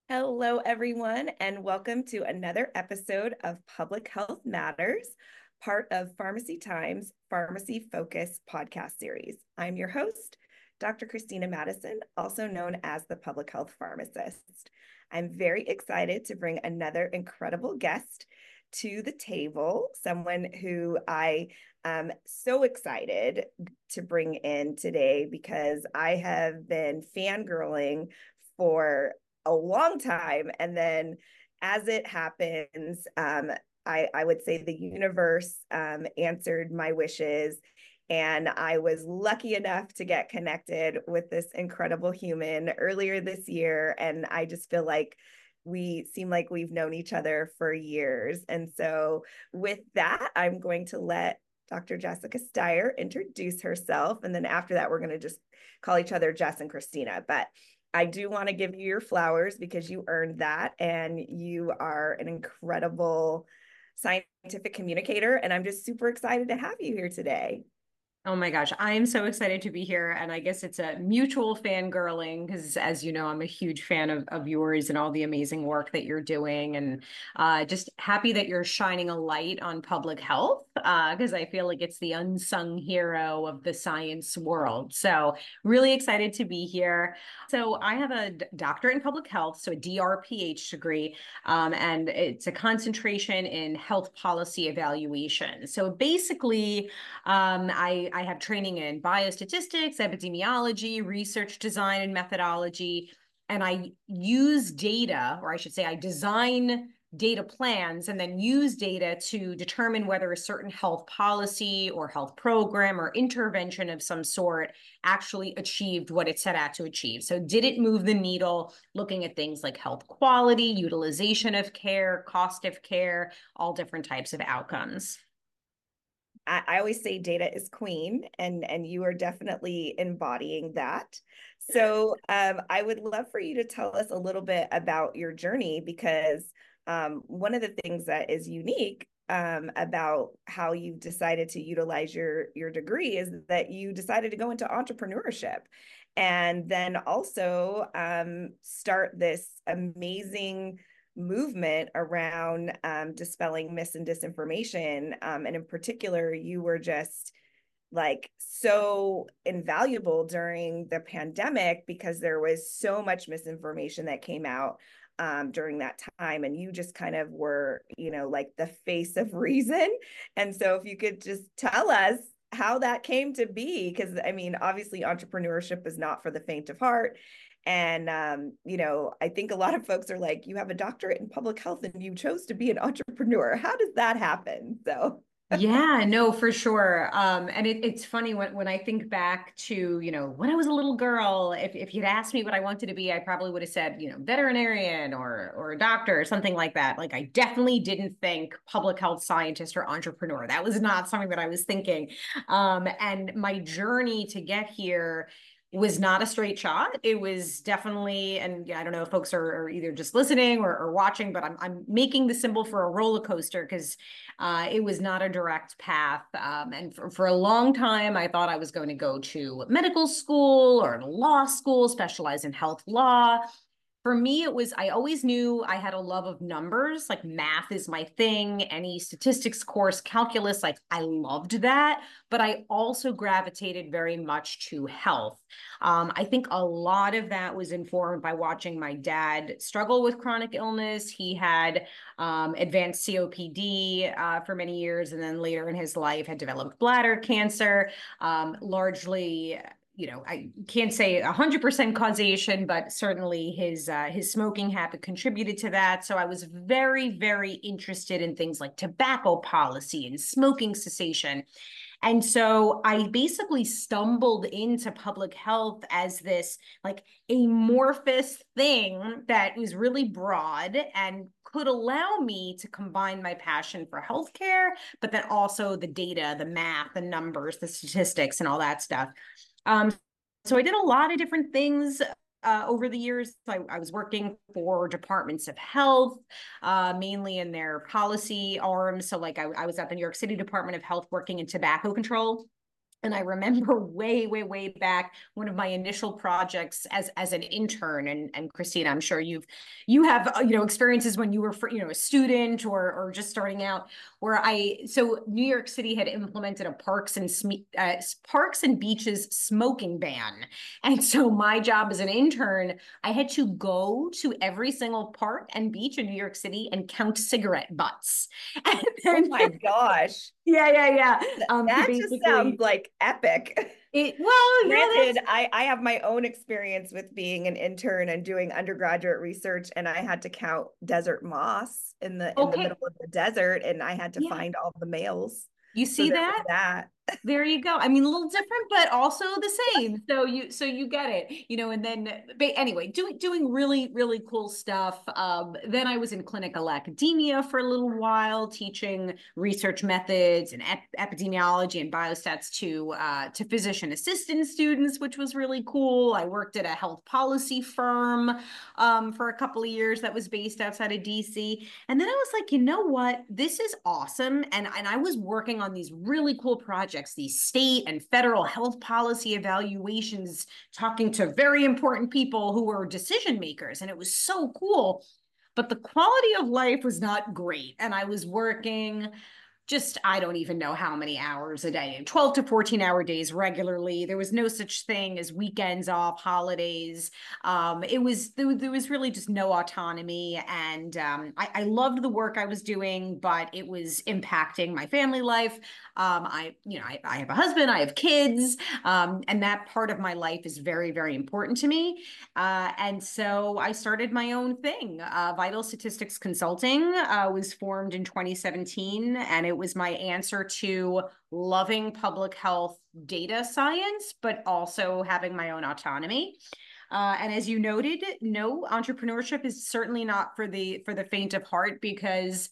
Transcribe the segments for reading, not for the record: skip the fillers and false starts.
Hello, everyone, and welcome to another episode of Public Health Matters, part of Pharmacy Times Pharmacy Focus podcast series. I'm your host, Dr. Christina Madison, also known as the Public Health Pharmacist. I'm very excited to bring another incredible guest to the table, someone who I am so excited to bring in today because I have been fangirling for a long time. And then as it happens, I would say the universe answered my wishes. And I was lucky enough to get connected with this incredible human earlier this year. And I just feel like we seem like we've known each other for years. And so, with that, I'm going to let Dr. Jessica Steyer introduce herself. And then after that, we're going to just call each other Jess and Christina. But I do want to give you your flowers because you earned that and you are an incredible scientific communicator. And I'm just super excited to have you here today. Oh my gosh, I am so excited to be here. And I guess it's a mutual fangirling because, as you know, I'm a huge fan of yours and all the amazing work that you're doing. And just happy that you're shining a light on public health because I feel like it's the unsung hero of the science world. So, really excited to be here. So, I have a doctorate in public health, so a DRPH degree, and it's a concentration in health policy evaluation. So, basically, I have training in biostatistics, epidemiology, research design, and methodology. And I use data, or I should say, I design data plans and then use data to determine whether a certain health policy or health program or intervention of some sort actually achieved what it set out to achieve. So, did it move the needle looking at things like health quality, utilization of care, cost of care, all different types of outcomes? I always say data is queen, and you are definitely embodying that. So I would love for you to tell us a little bit about your journey because one of the things that is unique about how you've decided to utilize your degree is that you decided to go into entrepreneurship and then also start this amazing movement around dispelling mis and disinformation. And in particular, you were just like so invaluable during the pandemic because there was so much misinformation that came out during that time. And you just kind of were, like the face of reason. And so if you could just tell us how that came to be, because I mean, obviously, entrepreneurship is not for the faint of heart. And, I think a lot of folks are like, you have a doctorate in public health and you chose to be an entrepreneur. How does that happen? So, Yeah, no, for sure. And it's funny when I think back to, when I was a little girl, if you'd asked me what I wanted to be, I probably would have said, veterinarian or a doctor or something like that. Like I definitely didn't think public health scientist or entrepreneur. That was not something that I was thinking. And my journey to get here was not a straight shot. It was definitely, and yeah, I don't know if folks are either just listening or watching, but I'm making the symbol for a roller coaster because it was not a direct path. And for a long time, I thought I was going to go to medical school or law school, specialize in health law. For me, it was, I always knew I had a love of numbers, like math is my thing, any statistics course, calculus, like I loved that. But I also gravitated very much to health. I think a lot of that was informed by watching my dad struggle with chronic illness. He had advanced COPD for many years, and then later in his life had developed bladder cancer, largely I can't say 100% causation, but certainly his smoking habit contributed to that. So I was very, very interested in things like tobacco policy and smoking cessation. And so I basically stumbled into public health as this like amorphous thing that was really broad and could allow me to combine my passion for healthcare, but then also the data, the math, the numbers, the statistics, and all that stuff. Um, so I did a lot of different things over the years. I was working for departments of health, mainly in their policy arms. So, like, I was at the New York City Department of Health working in tobacco control. And I remember way back, one of my initial projects as an intern, and Christina, I'm sure you have experiences when you were a student or just starting out, where so New York City had implemented a parks and beaches smoking ban, and so my job as an intern, I had to go to every single park and beach in New York City and count cigarette butts, and Oh then my gosh. yeah. To That just sounds basically like epic. that's Granted, I have my own experience with being an intern and doing undergraduate research, and I had to count desert moss in the middle okay. of the desert, and I had to Yeah. find all the males. You So see there was that? that. There you go. I mean, a little different, but also the same. So you get it, and then but anyway, doing really cool stuff. Then I was in clinical academia for a little while, teaching research methods and epidemiology and biostats to physician assistant students, which was really cool. I worked at a health policy firm for a couple of years that was based outside of DC. And then I was like, you know what? This is awesome. And I was working on these really cool projects, these state and federal health policy evaluations, talking to very important people who were decision makers. And it was so cool. But the quality of life was not great. And I was working just, I don't even know how many hours a day, 12 to 14-hour days regularly. There was no such thing as weekends off, holidays. There was really just no autonomy. And I loved the work I was doing, but it was impacting my family life. I have a husband, I have kids, and that part of my life is very important to me. And so I started my own thing. Vital Statistics Consulting was formed in 2017, and it was my answer to loving public health data science, but also having my own autonomy. And as you noted, no, entrepreneurship is certainly not for the faint of heart, because,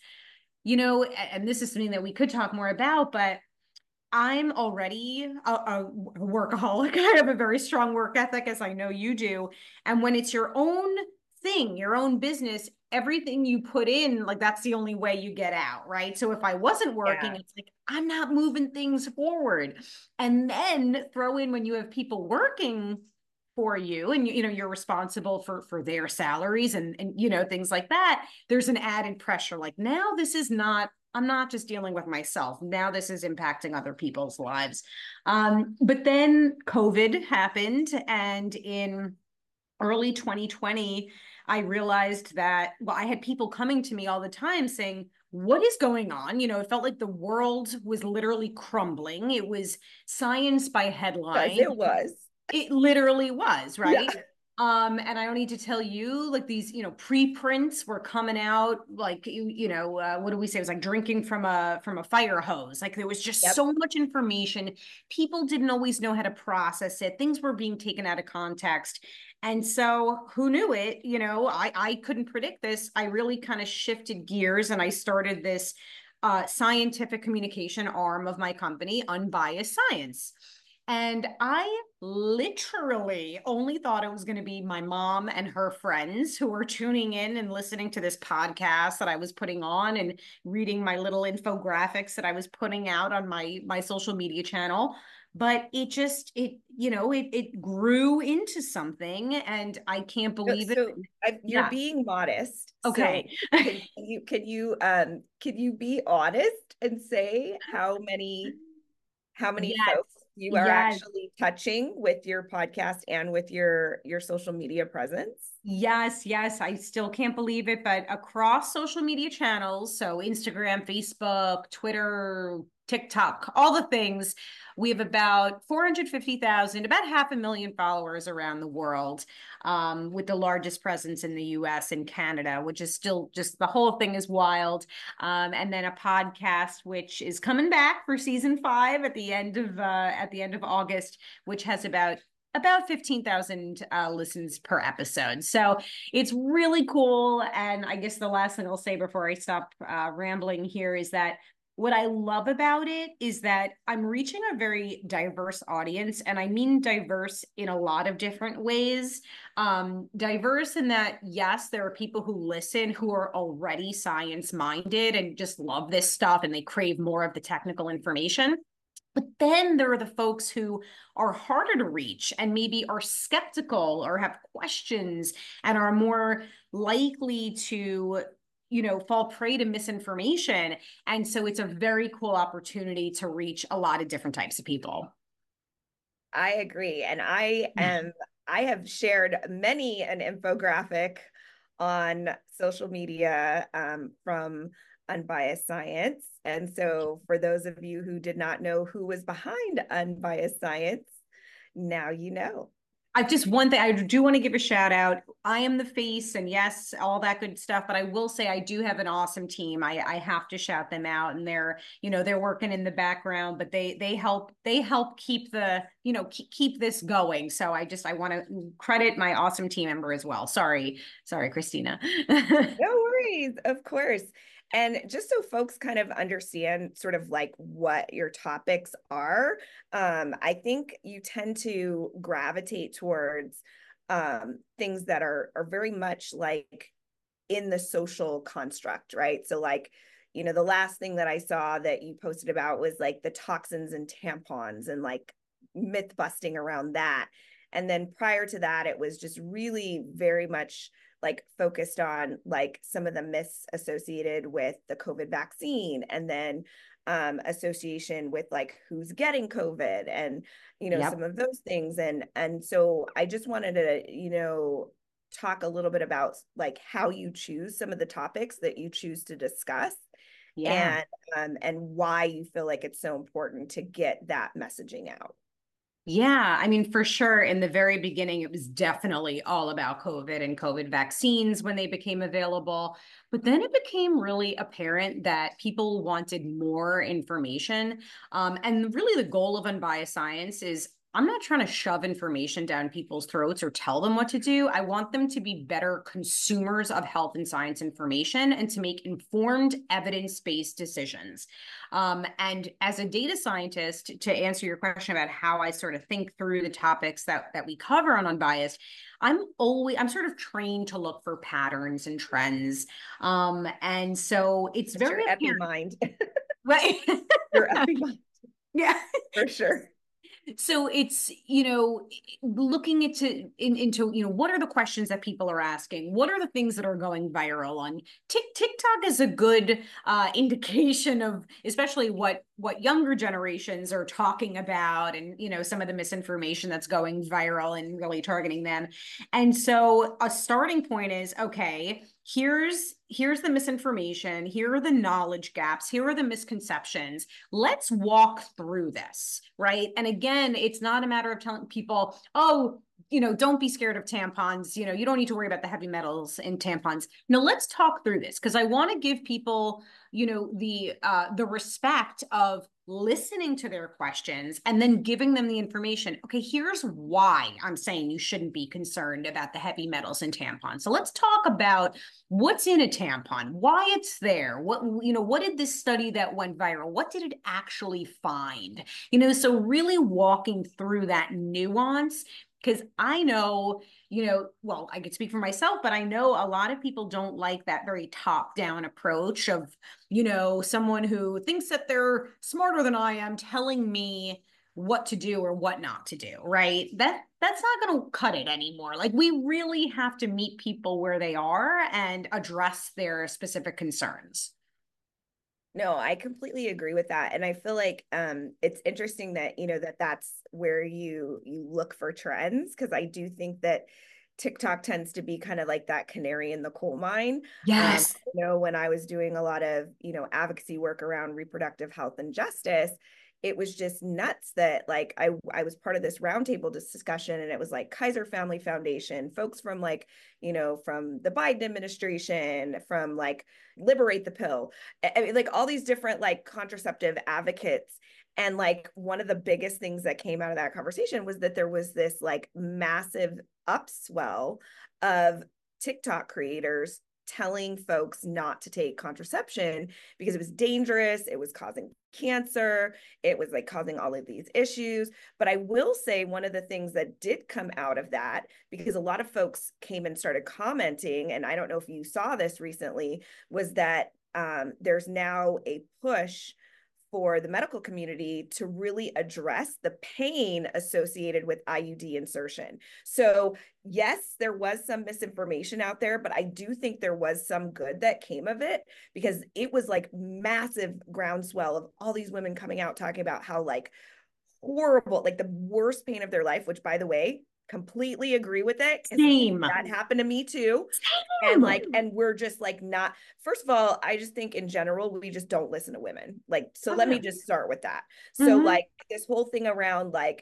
and this is something that we could talk more about, but I'm already a workaholic. I have a very strong work ethic, as I know you do. And when it's your own thing, your own business, everything you put in, like, that's the only way you get out, right? So if I wasn't working, Yeah. it's like, I'm not moving things forward. And then throw in when you have people working for you, and you're responsible for their salaries and things like that, there's an added pressure. Like, now this is not, I'm not just dealing with myself. Now this is impacting other people's lives. But then COVID happened, and in early 2020, I realized that, well, I had people coming to me all the time saying, what is going on? It felt like the world was literally crumbling. It was science by Because headline. it was. It literally was, Yeah. right? And I don't need to tell you, like, these, preprints were coming out, like, what do we say? It was like drinking from a fire hose. Like, there was just Yep. so much information. People didn't always know how to process it. Things were being taken out of context. And so who knew it? I couldn't predict this. I really kind of shifted gears, and I started this scientific communication arm of my company, Unbiased Science. And I literally only thought it was going to be my mom and her friends who were tuning in and listening to this podcast that I was putting on, and reading my little infographics that I was putting out on my social media channel. But it grew into something, and I can't believe it. You're Yeah. being modest. So Okay. can you be honest and say how many Yes. folks you are Yes. actually touching with your podcast and with your social media presence? Yes. I still can't believe it, but across social media channels, so Instagram, Facebook, Twitter, TikTok, all the things, we have about 450,000, about 500,000 followers around the world, with the largest presence in the US and Canada, which is still just, the whole thing is wild. And then a podcast, which is coming back for season 5 at the end of August, which has about 15,000 listens per episode. So it's really cool. And I guess the last thing I'll say before I stop rambling here is that what I love about it is that I'm reaching a very diverse audience. And I mean diverse in a lot of different ways. Diverse in that, yes, there are people who listen who are already science minded and just love this stuff, and they crave more of the technical information. But then there are the folks who are harder to reach and maybe are skeptical or have questions and are more likely to, fall prey to misinformation. And so it's a very cool opportunity to reach a lot of different types of people. I agree. And I have shared many an infographic on social media from Unbiased Science. And so for those of you who did not know who was behind Unbiased Science, now you know. I just one thing I do want to give a shout out. I am the face, and yes, all that good stuff. But I will say I do have an awesome team. I have to shout them out, and they're working in the background, but they help keep the keep this going. So I want to credit my awesome team member as well. Sorry, Christina. No worries, of course. And just so folks kind of understand sort of like what your topics are, I think you tend to gravitate towards things that are very much like in the social construct, right? So like, the last thing that I saw that you posted about was like the toxins and tampons and like myth busting around that. And then prior to that, it was just really very much like focused on like some of the myths associated with the COVID vaccine, and then association with like who's getting COVID, and some Yep. of those things. And so I just wanted to talk a little bit about like how you choose some of the topics that you choose to discuss, Yeah. and why you feel like it's so important to get that messaging out. Yeah, I mean, for sure, in the very beginning, it was definitely all about COVID and COVID vaccines when they became available. But then it became really apparent that people wanted more information. And really, the goal of Unbiased Science is I'm not trying to shove information down people's throats or tell them what to do. I want them to be better consumers of health and science information and to make informed, evidence-based decisions. And as a data scientist, to answer your question about how I sort of think through the topics that we cover on Unbiased, I'm sort of trained to look for patterns and trends. And so it's It's very your epi apparent, mind. right? Your epi mind, Yeah. for sure. So it's, looking into, what are the questions that people are asking? What are the things that are going viral on TikTok is a good indication of especially what younger generations are talking about, and, some of the misinformation that's going viral and really targeting them. And so a starting point is, okay, here's the misinformation, here are the knowledge gaps, here are the misconceptions. Let's walk through this, right? And again, it's not a matter of telling people, oh, don't be scared of tampons. You don't need to worry about the heavy metals in tampons. No, let's talk through this because I want to give people, the respect of listening to their questions and then giving them the information. Okay, here's why I'm saying you shouldn't be concerned about the heavy metals in tampons. So let's talk about what's in a tampon, why it's there, what did this study that went viral, what did it actually find? So really walking through that nuance, because I know, well, I could speak for myself, but I know a lot of people don't like that very top-down approach of, someone who thinks that they're smarter than I am telling me what to do or what not to do, right? That's not going to cut it anymore. Like we really have to meet people where they are and address their specific concerns. No, I completely agree with that. And I feel like it's interesting that, that's where you look for trends, because I do think that TikTok tends to be kind of like that canary in the coal mine. Yes. When I was doing a lot of, advocacy work around reproductive health and justice, it was just nuts that like I was part of this roundtable discussion, and it was like Kaiser Family Foundation, folks from like, from the Biden administration, from like Liberate the Pill. I mean, like all these different like contraceptive advocates. And like one of the biggest things that came out of that conversation was that there was this like massive upswell of TikTok creators telling folks not to take contraception because it was dangerous, it was causing cancer, it was like causing all of these issues. But I will say one of the things that did come out of that, because a lot of folks came and started commenting, and I don't know if you saw this recently, was that there's now a push for the medical community to really address the pain associated with IUD insertion. So yes, there was some misinformation out there, but I do think there was some good that came of it, because it was like massive groundswell of all these women coming out talking about how like horrible, like the worst pain of their life, which by the way, completely agree with it, because Same. that happened to me too. And Same. like, and we're just like not, first of all, I just think in general, we just don't listen to women. Like, so let me just start with that. So Mhm. like this whole thing around like,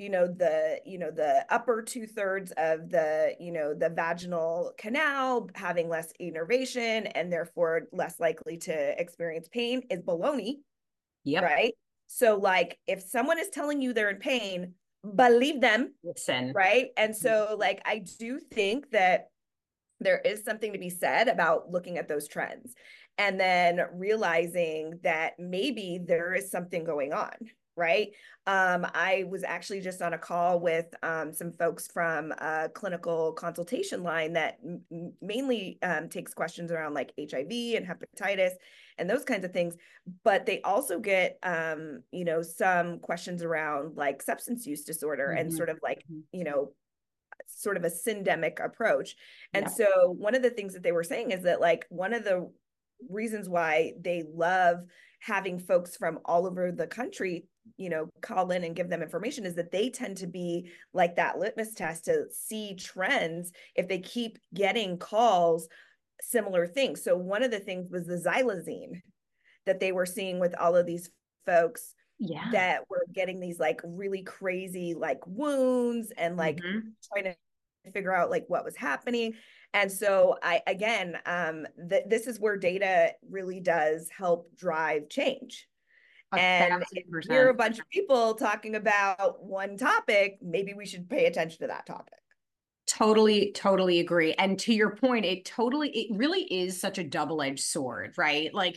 the upper 2/3 of the vaginal canal having less innervation and therefore less likely to experience pain is baloney, Yep. right? So like if someone is telling you they're in pain, believe them, Listen. right? And so like I do think that there is something to be said about looking at those trends and then realizing that maybe there is something going on, right? I was actually just on a call with some folks from a clinical consultation line that mainly takes questions around like HIV and hepatitis and those kinds of things, but they also get some questions around like substance use disorder and Mhm. sort of like Mhm. sort of a syndemic approach. And Yep. so one of the things that they were saying is that like one of the reasons why they love having folks from all over the country call in and give them information is that they tend to be like that litmus test to see trends if they keep getting calls similar things. So one of the things was the xylazine that they were seeing with all of these folks Yeah. that were getting these like really crazy like wounds and like Mhm. trying to figure out like what was happening. And so I again this is where data really does help drive change. A And if thousand we're percent. a bunch of people talking about one topic, maybe we should pay attention to that topic. Totally, totally agree. And to your point, it really is such a double-edged sword, right? Like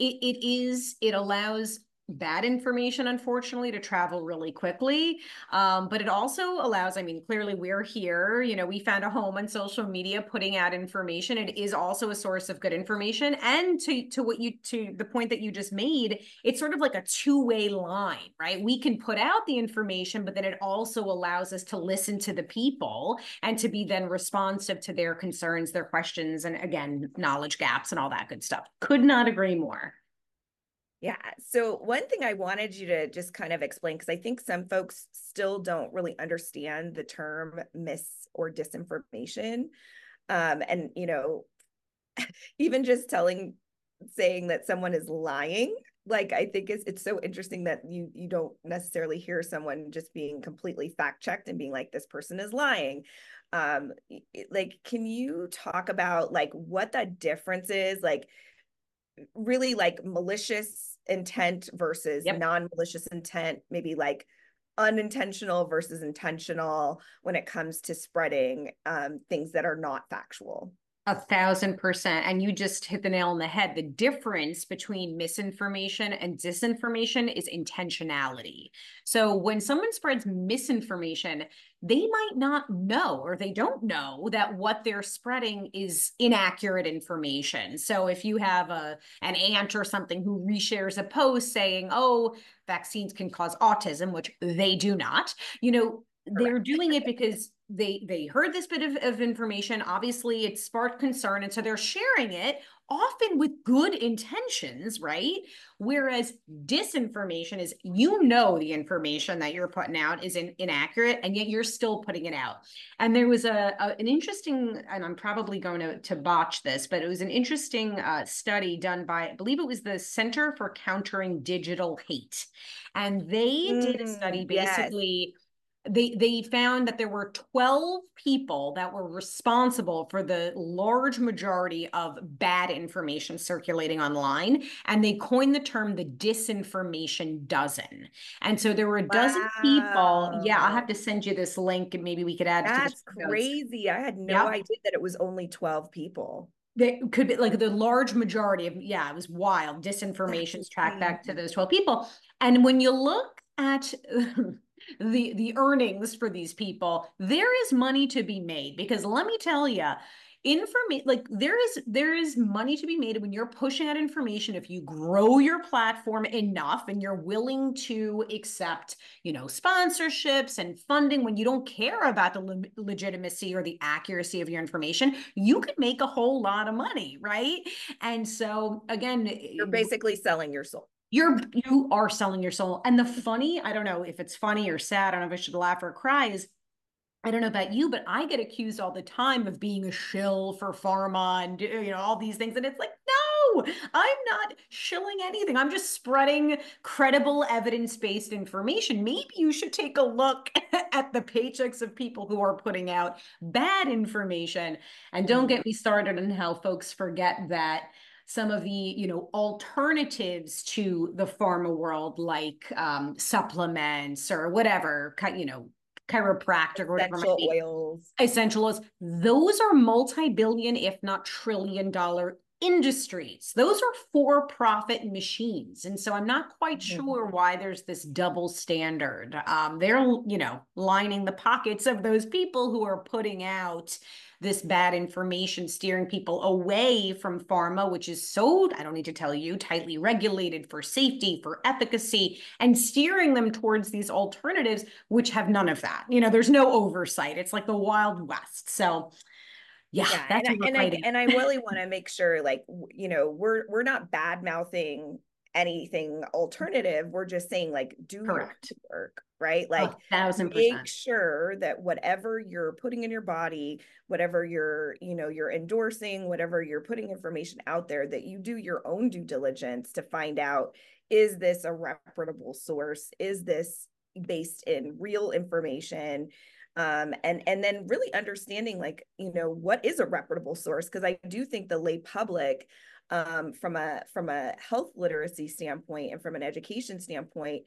it allows bad information, unfortunately, to travel really quickly. But it also allows, I mean, clearly we're here, we found a home on social media putting out information. It is also a source of good information. And to the point that you just made, it's sort of like a two-way line, right? We can put out the information, but then it also allows us to listen to the people and to be then responsive to their concerns, their questions, and again, knowledge gaps and all that good stuff. Could not agree more. Yeah. So one thing I wanted you to just kind of explain, because I think some folks still don't really understand the term mis or disinformation. And even just saying that someone is lying, like I think it's so interesting that you don't necessarily hear someone just being completely fact checked and being like, this person is lying. Like, can you talk about like what the difference is, like really like malicious intent versus Yep. non-malicious intent, maybe like unintentional versus intentional when it comes to spreading things that are not factual? 1,000%. And you just hit the nail on the head. The difference between misinformation and disinformation is intentionality. So when someone spreads misinformation, they might not know or they don't know that what they're spreading is inaccurate information. So if you have an aunt or something who reshares a post saying, oh, vaccines can cause autism, which they do not, they're Correct. doing it because they heard this bit of information. Obviously it sparked concern, and so they're sharing it often with good intentions, right? Whereas disinformation is, the information that you're putting out is inaccurate, and yet you're still putting it out. And there was an interesting, and I'm probably going to botch this, but it was an interesting study done by, I believe it was the Center for Countering Digital Hate, and they did a study Yes. basically. They found that there were 12 people that were responsible for the large majority of bad information circulating online, and they coined the term the disinformation dozen. And so there were a dozen people. Yeah, I'll have Wow. to send you this link and maybe we could add it to the That's show notes. crazy. I had no Yep. idea that it was only 12 people. They could be like the large majority of, yeah, it was wild. That's Disinformation's tracked insane. back to those 12 people. And when you look at the earnings for these people, there is money to be made, because let me tell you, information, like there is money to be made when you're pushing out information. If you grow your platform enough and you're willing to accept, sponsorships and funding, when you don't care about the legitimacy or the accuracy of your information, you could make a whole lot of money, right? And so again, You're basically selling your soul. you are selling your soul. And I don't know if it's funny or sad, I don't know if I should laugh or cry, is I don't know about you, but I get accused all the time of being a shill for pharma and all these things. And it's like, no, I'm not shilling anything. I'm just spreading credible evidence-based information. Maybe you should take a look at the paychecks of people who are putting out bad information. And don't get me started on how folks forget that some of the alternatives to the pharma world, like supplements or whatever, chiropractic or whatever it might Essential be, oils. essential oils, those are multi-billion, if not trillion-dollar industries. Those are for-profit machines. And so I'm not quite sure why there's this double standard. They're, lining the pockets of those people who are putting out this bad information, steering people away from pharma, which is so, I don't need to tell you, tightly regulated for safety, for efficacy, and steering them towards these alternatives, which have none of that. There's no oversight. It's like the Wild West. So yeah, that's what we're fighting. And I really want to make sure, like, we're not bad mouthing anything alternative. We're just saying, like, do Correct. your work, right? Like, 1,000%. make sure that whatever you're putting in your body, whatever you're endorsing, whatever you're putting information out there, that you do your own due diligence to find out, is this a reputable source? Is this based in real information? And then really understanding, like, what is a reputable source? Because I do think the lay public, from a health literacy standpoint and from an education standpoint,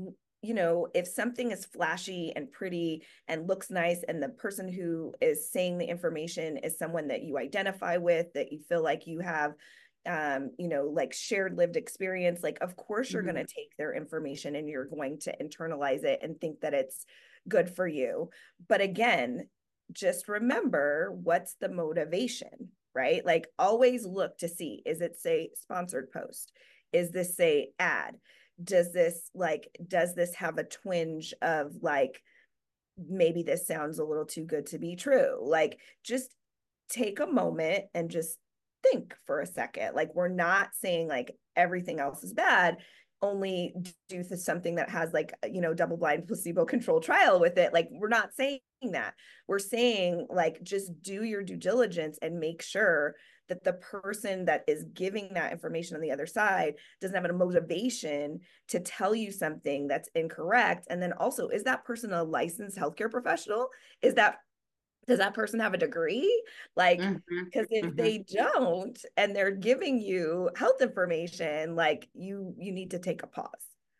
if something is flashy and pretty and looks nice, and the person who is saying the information is someone that you identify with, that you feel like you have like shared lived experience, like, of course you're going to take their information and you're going to internalize it and think that it's good for you. But again, just remember, what's the motivation, right? Like, always look to see, is it say sponsored post? Is this say ad? Does this have a twinge of, like, maybe this sounds a little too good to be true? Like, just take a moment and just think for a second. Like, we're not saying like everything else is bad, only due to something that has, like, double blind placebo controlled trial with it. Like, we're not saying that. We're saying, like, just do your due diligence and make sure that the person that is giving that information on the other side doesn't have a motivation to tell you something that's incorrect. And then also, is that person a licensed healthcare professional? Does that person have a degree? Like, because if they don't and they're giving you health information, like, you need to take a pause.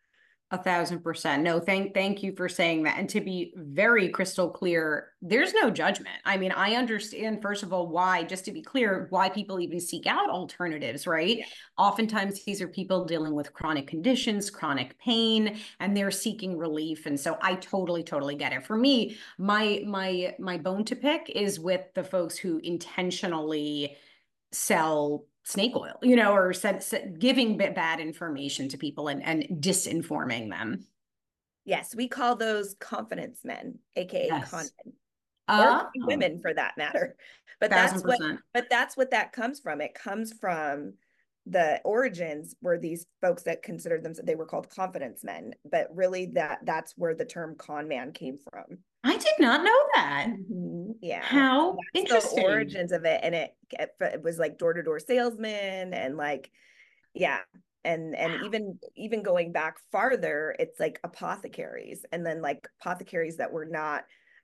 1,000%. No, thank you for saying that. And to be very crystal clear, there's no judgment. I mean, I understand, first of all, why, just to be clear, why people even seek out alternatives, right? Yeah. Oftentimes, these are people dealing with chronic conditions, chronic pain, and they're seeking relief. And so I totally, totally get it. For me, my bone to pick is with the folks who intentionally sell snake oil, or giving bad information to people and disinforming them. Yes, we call those confidence men, aka yes. con men, or women for that matter. But that's what that comes from. It comes from the origins, were these folks that considered themselves, they were called confidence men, but really that's where the term con man came from. I did not know that. Yeah. How so interesting. The origins of it. And it was like door-to-door salesman, and like, yeah. And wow. even going back farther, it's like apothecaries, and then like apothecaries that were not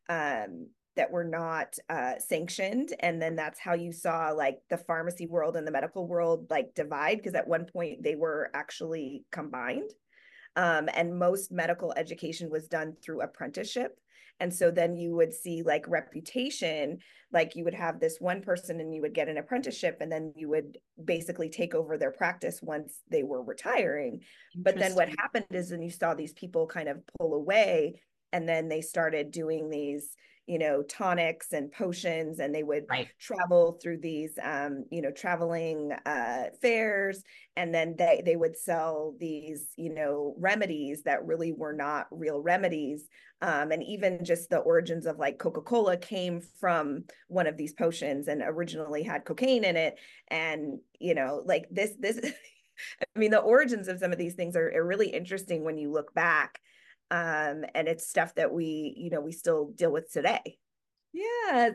sanctioned. And then that's how you saw, like, the pharmacy world and the medical world, like, divide, because at one point they were actually combined. And most medical education was done through apprenticeship. And so then you would see, like, reputation, like, you would have this one person and you would get an apprenticeship, and then you would basically take over their practice once they were retiring. But then what happened is, then you saw these people kind of pull away and then they started doing these, tonics and potions, and they would Right. travel through these, traveling fairs, and then they would sell these, remedies that really were not real remedies. And even just the origins of like Coca-Cola came from one of these potions and originally had cocaine in it. And, like this, I mean, the origins of some of these things are really interesting when you look back. And it's stuff that we still deal with today. Yeah.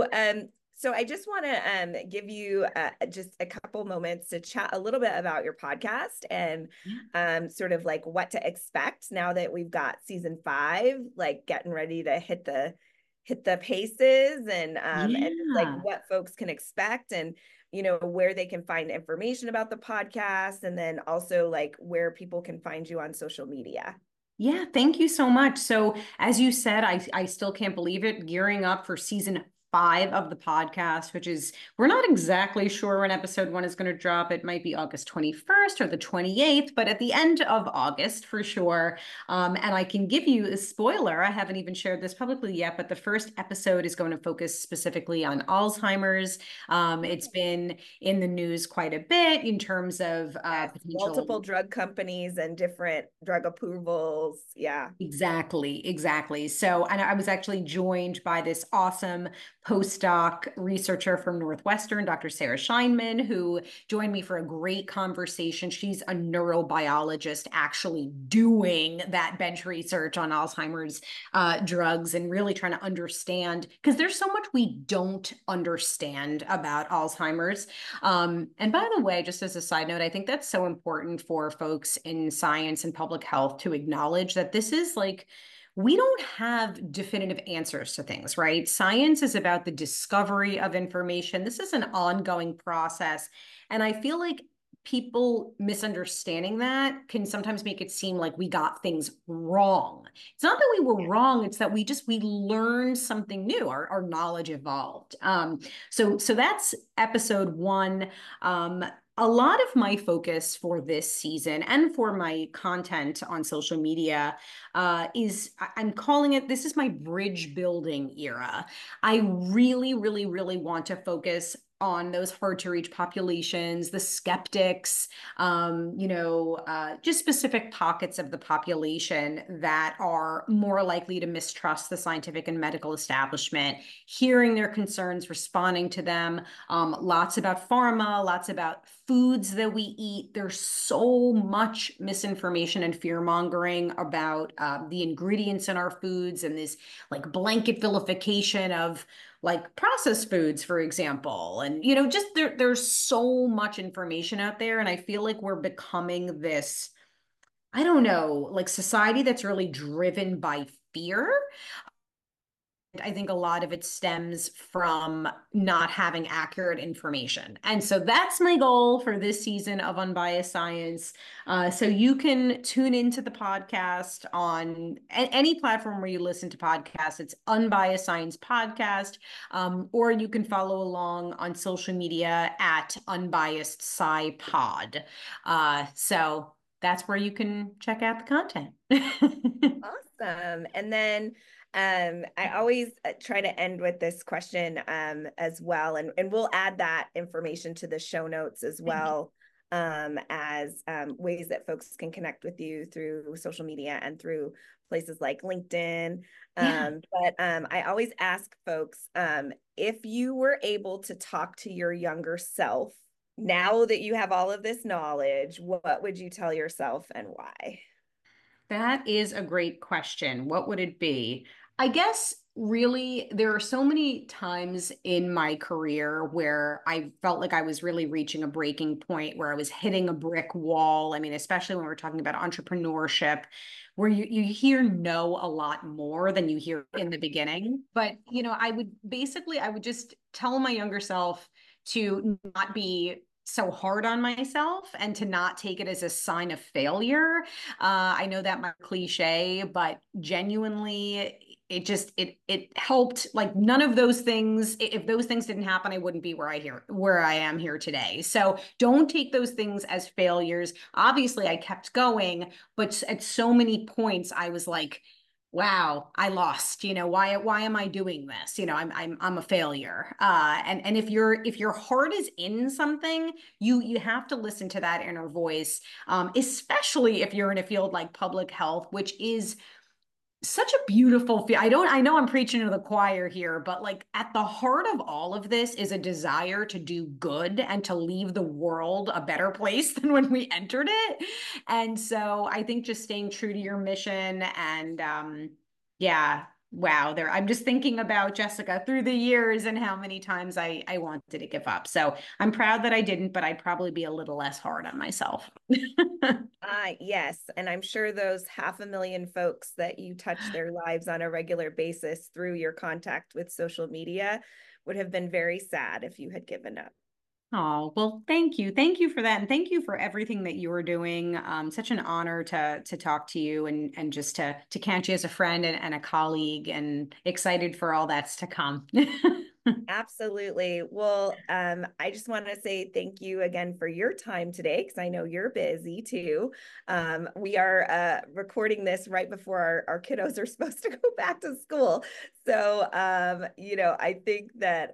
So I just want to give you just a couple moments to chat a little bit about your podcast and Yeah. sort of like what to expect now that we've got season 5, like getting ready to hit the paces, and just like Yeah. what folks can expect, and where they can find information about the podcast, and then also like where people can find you on social media. Yeah, thank you so much. So, as you said, I still can't believe it, gearing up for season 5 of the podcast, which is, we're not exactly sure when episode 1 is going to drop. It might be August 21st or the 28th, but at the end of August for sure. And I can give you a spoiler. I haven't even shared this publicly yet, but the first episode is going to focus specifically on Alzheimer's. It's been in the news quite a bit in terms of Yes, multiple potential. drug companies and different drug approvals. Yeah. Exactly, exactly. So, and I was actually joined by this awesome postdoc researcher from Northwestern, Dr. Sarah Scheinman, who joined me for a great conversation. She's a neurobiologist actually doing that bench research on Alzheimer's drugs and really trying to understand, because there's so much we don't understand about Alzheimer's. And by the way, just as a side note, I think that's so important for folks in science and public health to acknowledge that this is like, we don't have definitive answers to things, right? Science is about the discovery of information. This is an ongoing process. And I feel like people misunderstanding that can sometimes make it seem like we got things wrong. It's not that we were wrong, it's that we learned something new. Our knowledge evolved. So that's episode 1. A lot of my focus for this season and for my content on social media is, I'm calling it, this is my bridge building era. I really, really, really want to focus on those hard to reach populations, the skeptics, just specific pockets of the population that are more likely to mistrust the scientific and medical establishment, hearing their concerns, responding to them. Lots about pharma, lots about foods that we eat. There's so much misinformation and fear mongering about the ingredients in our foods, and this like blanket vilification of like processed foods, for example. And, just there's so much information out there. And I feel like we're becoming this, I don't know, like society that's really driven by fear. I think a lot of it stems from not having accurate information. And so that's my goal for this season of Unbiased Science. So you can tune into the podcast on any platform where you listen to podcasts. It's Unbiased Science Podcast. Or you can follow along on social media at Unbiased Sci Pod. So that's where you can check out the content. Awesome. And then I always try to end with this question as well. And we'll add that information to the show notes as well, as ways that folks can connect with you through social media and through places like LinkedIn. Yeah. But I always ask folks, if you were able to talk to your younger self, now that you have all of this knowledge, what would you tell yourself and why? That is a great question. What would it be? I guess really there are so many times in my career where I felt like I was really reaching a breaking point, where I was hitting a brick wall. I mean, especially when we're talking about entrepreneurship, where you hear no a lot more than you hear in the beginning. But, I would just tell my younger self to not be so hard on myself and to not take it as a sign of failure. I know that might be cliche, but genuinely, it helped. Like none of those things, if those things didn't happen, I wouldn't be where I am here today. So don't take those things as failures. Obviously, I kept going, but at so many points, I was like, wow, I lost. Why am I doing this? I'm a failure. And if your heart is in something, you have to listen to that inner voice, especially if you're in a field like public health, which is such a beautiful feel. I know I'm preaching to the choir here, but like at the heart of all of this is a desire to do good and to leave the world a better place than when we entered it. And so I think just staying true to your mission and yeah, wow, there I'm just thinking about Jessica through the years and how many times I wanted to give up. So I'm proud that I didn't, but I'd probably be a little less hard on myself. Yes, and I'm sure those 500,000 folks that you touch their lives on a regular basis through your contact with social media would have been very sad if you had given up. Oh, well, thank you. Thank you for that. And thank you for everything that you are doing. Such an honor to talk to you and just to count you as a friend and a colleague and excited for all that's to come. Absolutely. Well, I just want to say thank you again for your time today because I know you're busy too. We are recording this right before our kiddos are supposed to go back to school. So, I think that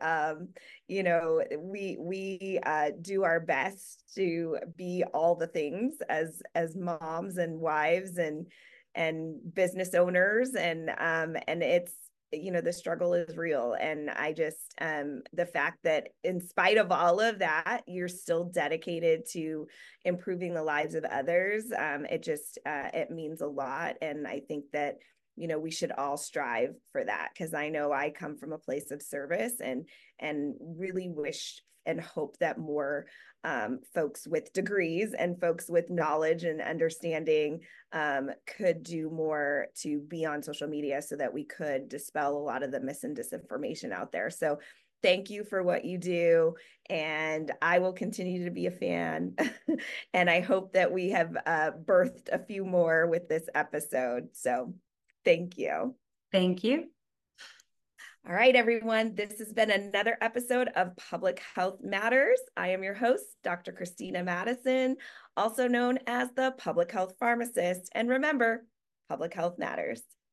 we do our best to be all the things as moms and wives and business owners and it's the struggle is real. And I just, the fact that in spite of all of that, you're still dedicated to improving the lives of others, it means a lot. And I think that, we should all strive for that because I know I come from a place of service and really wish and hope that more folks with degrees and folks with knowledge and understanding could do more to be on social media so that we could dispel a lot of the mis and disinformation out there. So thank you for what you do. And I will continue to be a fan. And I hope that we have birthed a few more with this episode. So thank you. Thank you. All right, everyone. This has been another episode of Public Health Matters. I am your host, Dr. Christina Madison, also known as the Public Health Pharmacist. And remember, public health matters.